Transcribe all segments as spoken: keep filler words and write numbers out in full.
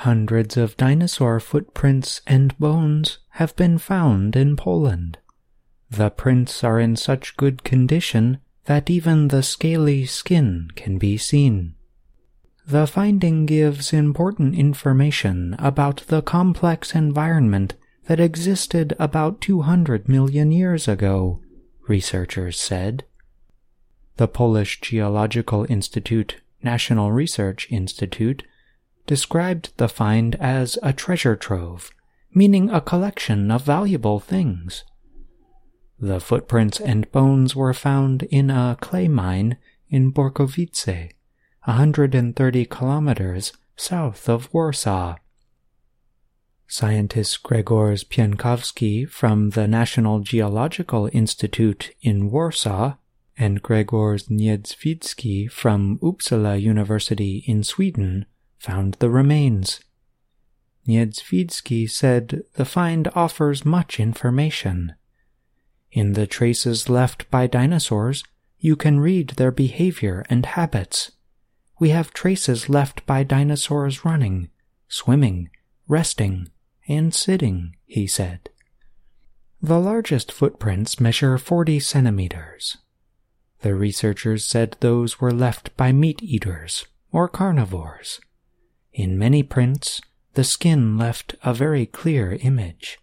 Hundreds of dinosaur footprints and bones have been found in Poland. The prints are in such good condition that even the scaly skin can be seen. The finding gives important information about the complex environment that existed about two hundred million years ago, researchers said. The Polish Geological Institute, National Research Institute, described the find as a treasure trove, meaning a collection of valuable things. The footprints and bones were found in a clay mine in Borkowice, one hundred thirty kilometers south of Warsaw. Scientist Grzegorz Pienkowski from the National Geological Institute in Warsaw and Grzegorz Niedzwiecki from Uppsala University in Sweden found the remains. Niedzwiecki said the find offers much information. In the traces left by dinosaurs, you can read their behavior and habits. We have traces left by dinosaurs running, swimming, resting, and sitting, he said. The largest footprints measure forty centimeters. The researchers said those were left by meat-eaters or carnivores. In many prints, the skin left a very clear image.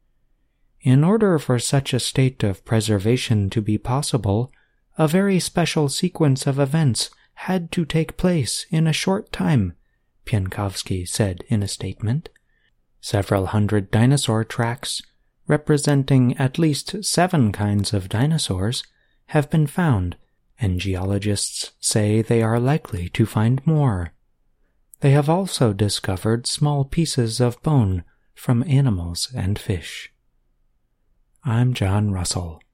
In order for such a state of preservation to be possible, a very special sequence of events had to take place in a short time, Pienkowski said in a statement. Several hundred dinosaur tracks, representing at least seven kinds of dinosaurs, have been found, and geologists say they are likely to find more. They have also discovered small pieces of bone from animals and fish. I'm John Russell.